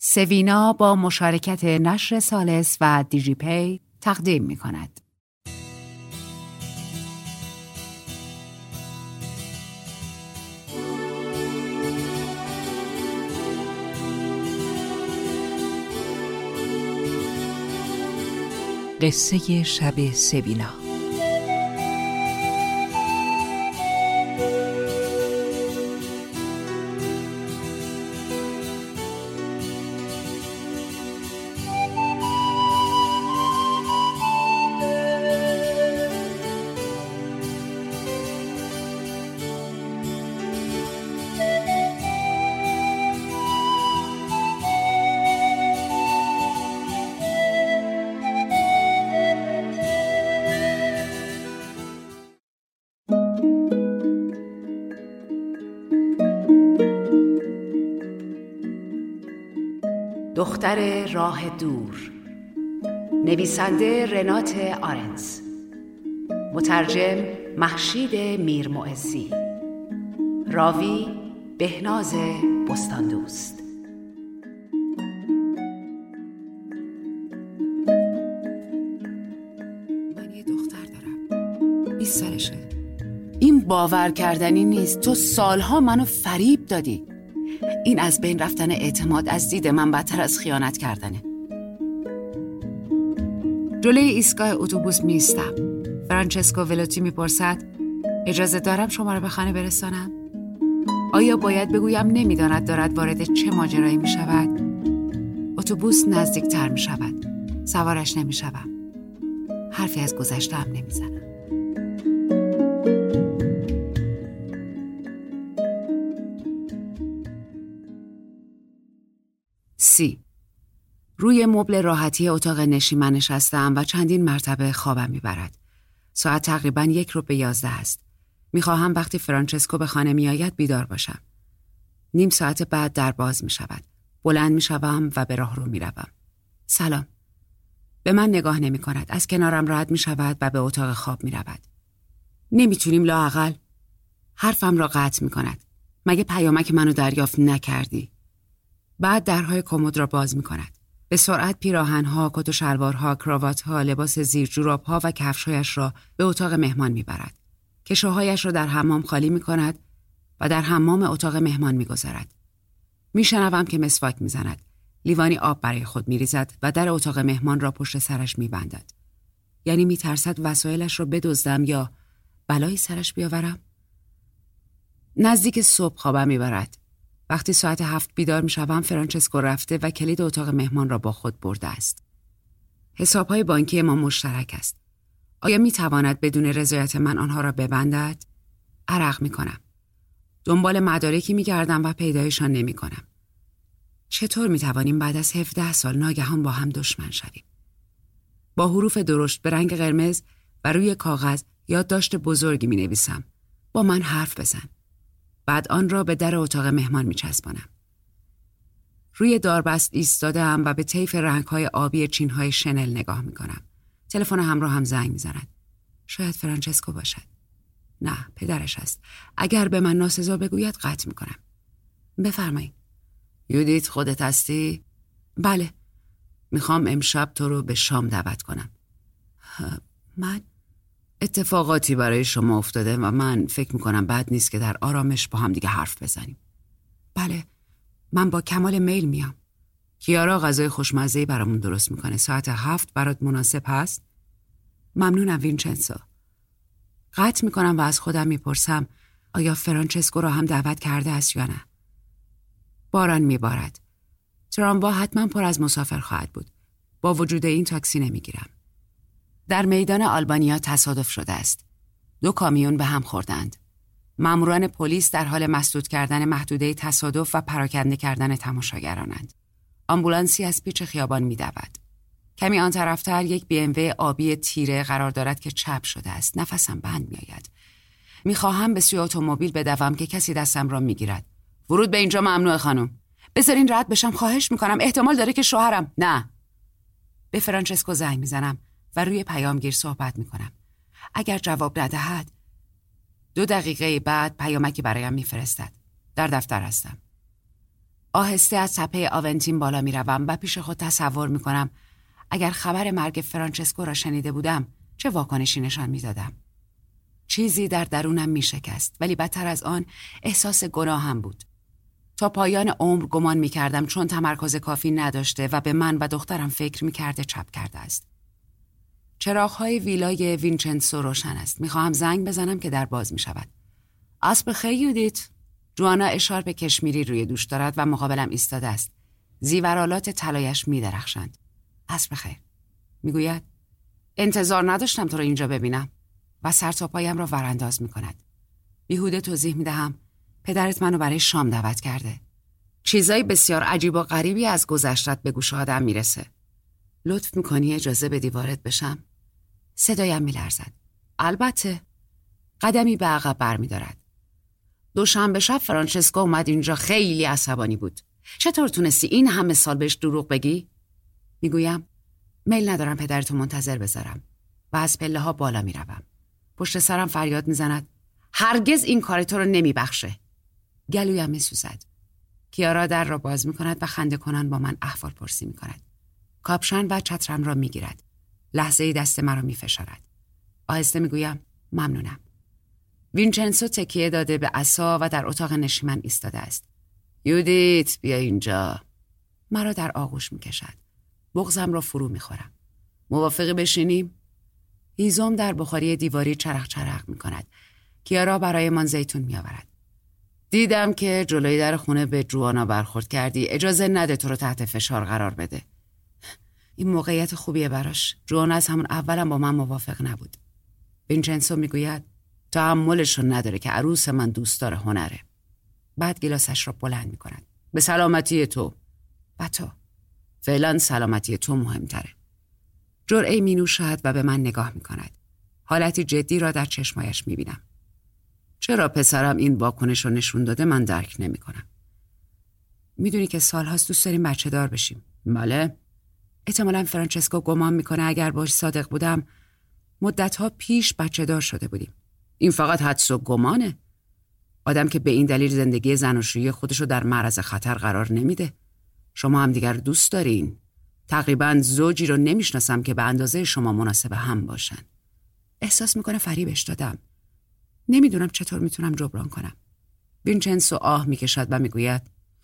سوینا با مشارکت نشر سالس و دیجی پی تقدیم می کند. قصه شب سوینا. دختر راه دور، نویسنده رنات آرنز، مترجم مهشید میرمعزی، راوی بهناز بستاندوست. من یه دختر دارم، 20 سالشه. این باور کردنی نیست. تو سالها منو فریب دادی. این از بین رفتن اعتماد از دید من بدتر از خیانت کردنه. جلوی ایستگاه اتوبوس میستم. فرانچسکو ولوتی میپرسد اجازه دارم شما رو به خانه برسانم؟ آیا باید بگویم نمیداند دارد وارد چه ماجرایی میشود؟ اتوبوس نزدیکتر میشود. سوارش نمیشوم. حرفی از گذشته هم نمیزنم. روی مبل راحتی اتاق نشیمن نشستم و چندین مرتبه خوابم میبرد. ساعت تقریباً 11:45 است. میخواهم وقتی فرانچسکو به خانه میآید بیدار باشم. نیم ساعت بعد در باز میشود. بلند میشوم و به راه رو میروم. سلام. به من نگاه نمی کند. از کنارم رد میشود و به اتاق خواب میرود. نمیتونیم لااقل؟ حرفم را قطع میکند. مگه پیامک منو دریافت نکردی؟ بعد درهای کمد را باز میکند. به سرعت پیراهن‌ها، کت و شلوارها، کراوات‌ها، لباس زیر جوراب‌ها و کفش‌هایش را به اتاق مهمان میبرد. کشوهایش را در حمام خالی میکند و در حمام اتاق مهمان میگذارد. میشنوم که مسواک میزند. لیوانی آب برای خود میریزد و در اتاق مهمان را پشت سرش میبندد. یعنی میترسد وسایلش را بدزدم یا بلایی سرش بیاورم؟ نزدیک صبح خوابم میبرد. وقتی ساعت 7 بیدار میشوم فرانچسکو رفته و کلید اتاق مهمان را با خود برده است. حسابهای بانکی ما مشترک است. آیا میتواند بدون رضایت من آنها را ببندد؟ عرق میکنم. دنبال مدارکی میگردم و پیدایشان نمیکنم. چطور میتوانیم بعد از 17 سال ناگهان با هم دشمن شویم؟ با حروف درشت به رنگ قرمز و روی کاغذ یادداشت بزرگی مینویسم. با من حرف بزن. بعد آن را به در اتاق مهمان میچسبانم. روی داربست ایستاده‌ام و به طیف رنگ‌های آبی چین‌های شنل نگاه میکنم. تلفن همراه هم زنگ میزند. شاید فرانچسکو باشد. نه، پدرش است. اگر به من ناسزا بگوید قطع میکنم. بفرمایید. یودیت خودت هستی؟ بله. میخوام امشب تو رو به شام دعوت کنم. من؟ اتفاقاتی برای شما افتاده و من فکر میکنم بد نیست که در آرامش با هم دیگه حرف بزنیم. بله، من با کمال میل میام. کیارا غذای خوشمزه‌ای برامون درست میکنه. ساعت 7 برات مناسب هست؟ ممنونم وینچنزو. قطع میکنم و از خودم میپرسم آیا فرانچسکو را هم دعوت کرده است یا نه؟ باران میبارد. تراموا حتما پر از مسافر خواهد بود. با وجود این تاکسی نمیگیرم. در میدان آلبانیا تصادف شده است. 2 کامیون به هم خوردند. ماموران پلیس در حال مسدود کردن محدوده تصادف و پراکنده کردن تماشاگرانند. آمبولانسی از پیچ خیابان می‌دود. کمی آن طرفتر یک BMW آبی تیره قرار دارد که چپ شده است. نفسم بند می‌آید. می‌خواهم به سوی اتومبیل بدوم که کسی دستم را می‌گیرد. ورود به اینجا ممنوع خانم. بذارین رد بشم، خواهش می‌کنم. احتمال داره که شوهرم. نه. به فرانچسکو زنگ می‌زنم و روی پیامگیر صحبت می‌کنم. اگر جواب ندهد 2 دقیقه بعد پیامکی برایم می‌فرستد. در دفتر هستم. آهسته از تپه آونتین بالا می روم و پیش خود تصور می کنم اگر خبر مرگ فرانچسکو را شنیده بودم چه واکنشی نشان می دادم. چیزی در درونم می شکست، ولی بدتر از آن احساس گناهم بود. تا پایان عمر گمان می کردم چون تمرکز کافی نداشته و به من و دخترم فکر می کرده چپ کرده است. چراغ‌های ویلای وینچنسو روشن است. می خواهم زنگ بزنم که در باز می شود. عصر بخیر یودیت. جوانا اشارپ کشمیری روی دوش دارد و مقابلم ایستاده است. زیورالات طلایش می درخشند. عصر بخیر. می گوید انتظار نداشتم تو رو اینجا ببینم و سر تا پایم را ورانداز می کند. بیهوده توضیح می دهم پدرت منو برای شام دعوت کرده. چیزای بسیار عجیب و غریبی از گذشتت به گوش آدم می رسه. لطف می کنی اجازه بدی وارد بشم؟ صدایم می لرزد. البته. قدمی به عقب بر می دارد. دوشنبه شب فرانچسکو اومد اینجا، خیلی عصبانی بود. چطور تونستی این همه سال بهش دروغ بگی؟ می گویم میل ندارم پدرتو منتظر بذارم و از پله ها بالا می روم. پشت سرم فریاد می زند هرگز این کار تو رو نمی بخشه. گلویم می سوزد. کیارا در را باز می کند و خنده کنان با من احوال پرسی می کند. کاپشن و چترم را می گیرد. لحظه‌ای دست مرا می فشارد. آهسته می گویم ممنونم. وینچنسو تکیه داده به عصا و در اتاق نشیمن ایستاده است. یودیت بیا اینجا. مرا در آغوش می کشد. بغضم را فرو می خورم. موافقی بشینیم؟ هیزم در بخاری دیواری چرخ چرخ می کند. کیارا برای من زیتون می آورد. دیدم که جلوی در خونه به جوانا برخورد کردی. اجازه نده تو رو تحت فشار قرار بده. این موقعیت خوبیه براش. جوانا از همون اولم با من موافق نبود. وینچنسو می گوید تحملشو نداره که عروس من دوستدار هنره. بعد گلاسش را بلند می کند. به سلامتی تو. و تو. فعلا سلامتی تو مهمتره. جرعه‌ای می نوشد و به من نگاه می کند. حالتی جدی را در چشمایش می بینم. چرا پسرم این واکنش رو نشون داده من درک نمی کنم. میدونی که سالهاست دوست داریم بچه دار بشیم. بله. احتمالاً فرانچسکو گمان میکنه اگر باش صادق بودم مدتها پیش بچه دار شده بودیم. این فقط حدس و گمانه. آدم که به این دلیل زندگی زناشویی خودشو در معرض خطر قرار نمیده. شما هم دیگر دوست دارین. تقریباً زوجی رو نمیشناسم که به اندازه شما مناسب هم باشن. احساس میکنه فریبش دادم. نمیدونم چطور میتونم جبران کنم. وینچنسو آه میکشد و میگوید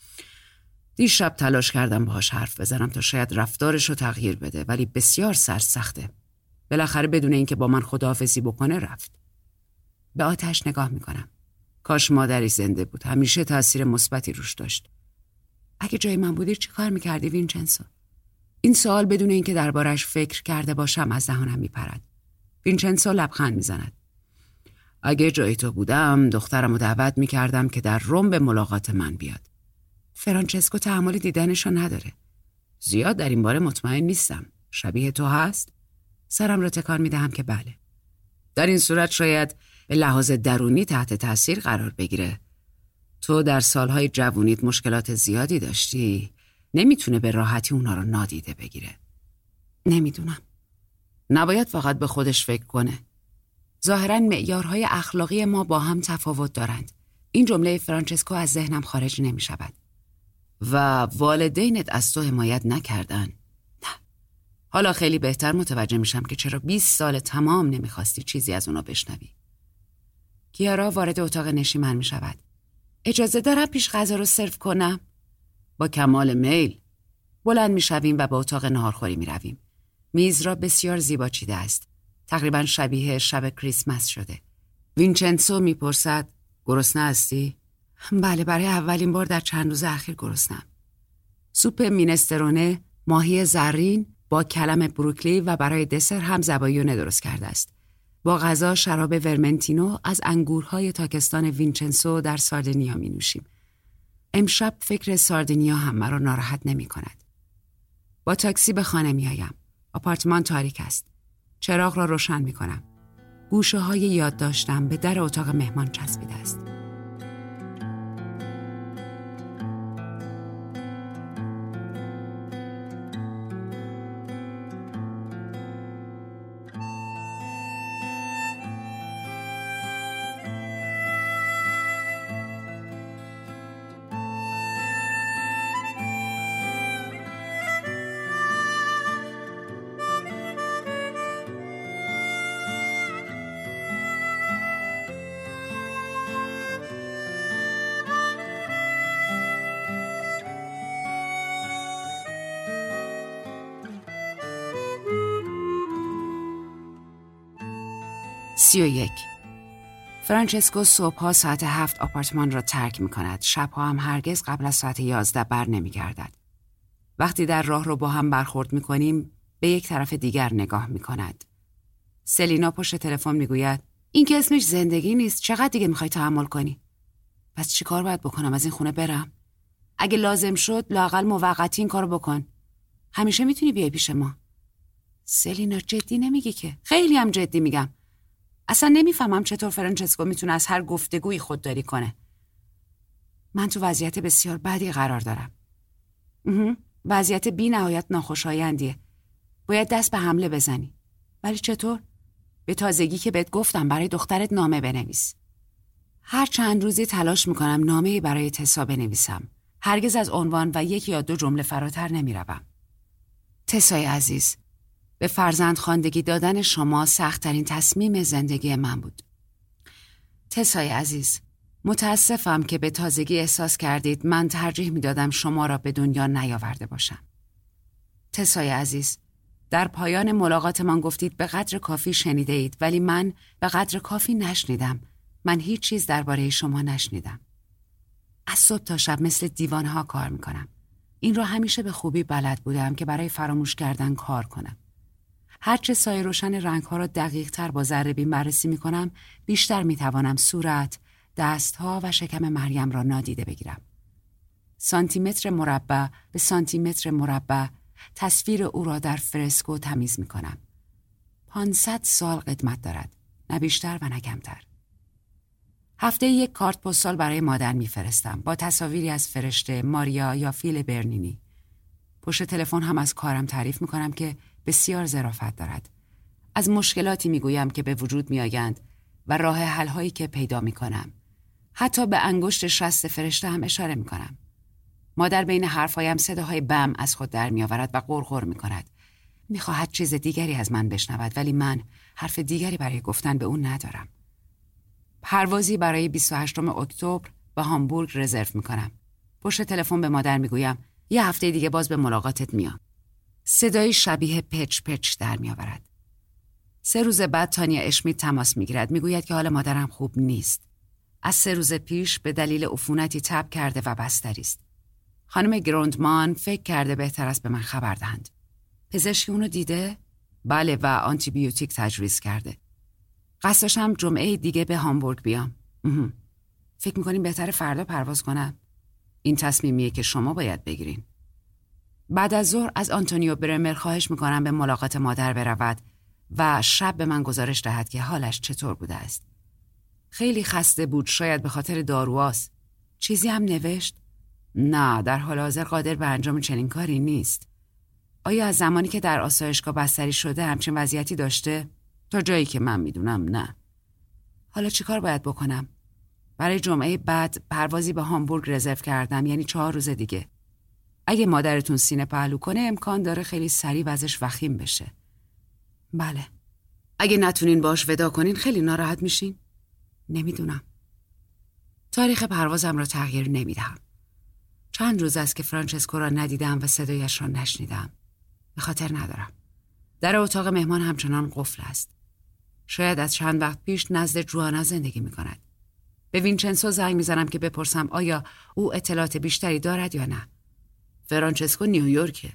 دیشب تلاش کردم باهاش حرف بزنم تا شاید رفتارشو تغییر بده، ولی بسیار سخته. بالاخره بدون اینکه با من خداحافظی بکنه رفت. به آتش نگاه میکنم. کاش مادری زنده بود. همیشه تأثیر مثبتی روش داشت. اگه جای من بودی چی کار میکردی وینچنسو؟ این سوال بدون اینکه دربارش فکر کرده باشم از دهانم میپرد. وینچنسو لبخند میزند. اگه جای تو بودم دخترمو دعوت میکردم که در روم به ملاقات من بیاد. فرانچسکو تحمل دیدنشو نداره. زیاد در این باره مطمئن نیستم. شبیه تو هست؟ سرم را تکان میدهم که بله. در این صورت شاید به لحاظ درونی تحت تاثیر قرار بگیره. تو در سالهای جوونیت مشکلات زیادی داشتی. نمیتونه به راحتی اونا رو نادیده بگیره. نمیدونم. نباید فقط به خودش فکر کنه. ظاهراً معیارهای اخلاقی ما با هم تفاوت دارند. این جمله فرانچسکو از ذهنم خارج نمی شود. و والدینت از تو حمایت نکردن؟ نه. حالا خیلی بهتر متوجه میشم که چرا 20 سال تمام نمیخواستی چیزی از اونا بشنوی. کیارا وارد اتاق نشیمن می شود. اجازه دارم پیش غذا رو سرو کنم؟ با کمال میل. بلند می شویم و به اتاق نهارخوری می رویم. میز را بسیار زیبا چیده است. تقریبا شبیه شب کریسمس شده. وینچنسو می پرسد گرسنه هستی؟ بله، برای اولین بار در چند روز اخیر گرسنه‌ام. سوپ مینسترونه، ماهی زرین با کلم بروکلی و برای دسر هم زبایونه درست کرده است. با غذا شراب ورمنتینو از انگورهای تاکستان وینچنسو در ساردینیا می نوشیم. امشب فکر ساردینیا هم مرا ناراحت نمی کند. با تاکسی به خانه می آیم. آپارتمان تاریک است. چراغ را روشن می کنم. گوشه های یاد داشتم به در اتاق مهمان چسبیده است. 31. فرانچسکو صبحها ساعت 7 آپارتمان را ترک می کند. شبها هم هرگز قبل از ساعت 11 بر نمی گردد. وقتی در راه رو با هم برخورد می کنیم به یک طرف دیگر نگاه می کند. سلینا پشت تلفن می گوید این که اسمش زندگی نیست. چقدر دیگه می خوای تحمل کنی؟ پس چی کار باید بکنم؟ از این خونه برم؟ اگه لازم شد لااقل موقتی این کارو بکن. همیشه میتونی بیای پیش ما. سلینا جدی نمیگی که؟ خیلی هم جدی میگم. اصلا نمیفهمم چطور فرانچسکو میتونه از هر گفتگویی خودداری کنه. من تو وضعیت بسیار بدی قرار دارم. وضعیت بی نهایت ناخوشایندیه. باید دست به حمله بزنی. ولی چطور؟ به تازگی که بهت گفتم برای دخترت نامه بنویس. هر چند روزی تلاش میکنم نامه‌ای برای تسا بنویسم. هرگز از عنوان و 1 یا 2 جمله فراتر نمیروم. تسای عزیز، به فرزند خواندگی دادن شما سخت‌ترین تصمیم زندگی من بود. تسای عزیز، متاسفم که به تازگی احساس کردید من ترجیح میدادم شما را به دنیا نیاورده باشم. تسای عزیز، در پایان ملاقاتمان گفتید به قدر کافی شنیده اید، ولی من به قدر کافی نشنیدم. من هیچ چیز درباره شما نشنیدم. از صبح تا شب مثل دیوانه‌ها کار میکنم. این را همیشه به خوبی بلد بودم که برای فراموش کردن کار کنم. هرچه سایه روشن رنگ‌ها را دقیق‌تر با ذره‌بین بررسی میکنم، بیشتر میتوانم صورت، دستها و شکم مریم را نادیده بگیرم. سانتیمتر مربع به سانتیمتر مربع تصویر او را در فرسکو تمیز میکنم. 500 سال قدمت دارد، نه بیشتر و نه کمتر. هفته 1 کارت پستال برای مادر میفرستم با تصاویری از فرشته، ماریا یا فیل برنینی. پشت تلفن هم از کارم تعریف میکنم که بسیار ظرافت دارد. از مشکلاتی میگویم که به وجود میآیند و راه حل‌هایی که پیدا میکنم. حتی به انگشت شست فرشته هم اشاره میکنم. مادر بین حرفایم صداهای بم از خود در میآورد و غرغر میکند. میخواهد چیز دیگری از من بشنود، ولی من حرف دیگری برای گفتن به اون ندارم. پروازی برای 28 اکتبر به هامبورگ رزرو میکنم. پشت تلفن به مادر میگویم 1 هفته دیگه باز به ملاقاتت میام. صدای شبیه پچ پچ در میآورد. 3 روز بعد تانیا اشمیت تماس میگیرد. میگوید که حال مادرم خوب نیست. از 3 روز پیش به دلیل عفونتی تب کرده و بستری است. خانم گروندمان فکر کرده بهتر است به من خبر دهند. پزشکی اونو دیده؟ بله و آنتی بیوتیک تجویز کرده. قصد داشتم جمعه دیگه به هامبورگ بیام. فکر میکنیم بهتره فردا پرواز کنم؟ این تصمیمیه که شما باید بگیرین. بعد از ظهر از آنتونیو برمر خواهش میکنم به ملاقات مادر برود و شب به من گزارش دهد که حالش چطور بوده است. خیلی خسته بود، شاید به خاطر دارواست. چیزی هم نوشت؟ نه، در حال حاضر قادر به انجام چنین کاری نیست. آیا از زمانی که در آسایشگاه بستری شده همچین وضعیتی داشته؟ تا جایی که من میدونم نه. حالا چی کار باید بکنم؟ برای جمعه بعد پروازی به هامبورگ رزرو کردم، یعنی 4 روز دیگه. اگه مادرتون سینه پهلو کنه امکان داره خیلی سریع وضعش وخیم بشه. بله. اگه نتونین باش ودا کنین خیلی ناراحت میشین؟ نمیدونم. تاریخ پروازم را تغییر نمیدم. چند روز است که فرانچسکو را ندیدم و صدایش را نشنیدم. به خاطر ندارم. در اتاق مهمان همچنان قفل است. شاید از چند وقت پیش نزد جوانا زندگی میکند. به وینچنسو زنگ میزنم که بپرسم آیا او اطلاعات بیشتری دارد یا نه. فرانچسکو نیویورکه.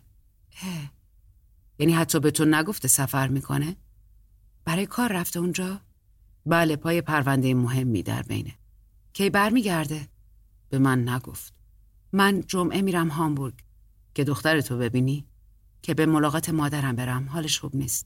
یعنی حتی به تو نگفته سفر میکنه؟ برای کار رفته اونجا؟ بله، پای پرونده مهمی در بینه. کی برمیگرده؟ به من نگفت. من جمعه میرم هامبورگ. که دخترتو ببینی؟ که به ملاقات مادرم برم. حالش خوب نیست.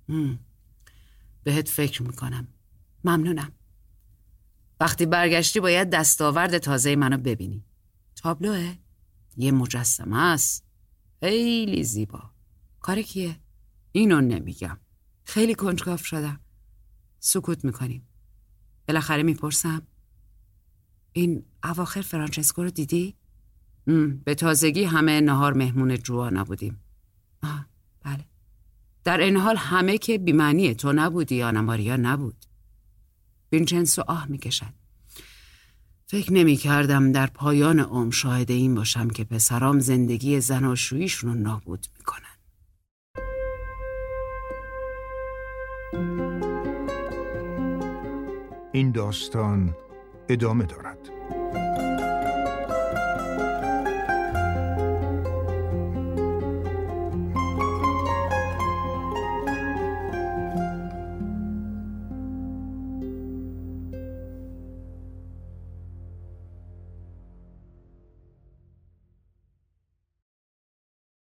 بهت فکر میکنم. ممنونم. وقتی برگشتی باید دستاورد تازه منو ببینی. تابلوه؟ یه مجسمه است. خیلی زیبا. کار کیه؟ اینو نمیگم. خیلی کنجکاو شدم. سکوت میکنیم. بالاخره میپرسم این اواخر فرانچسکو رو دیدی؟ به تازگی همه نهار مهمون جوانا بودیم. بله. در این حال همه که بی‌معنیه. تو نبودی، آنا ماریا نبود. وینچنسو آه میکشد. فکر نمی کردم در پایان عمر شاهد این باشم که پسرام زندگی زناشوییشون رو نابود میکنن. این داستان ادامه دارد.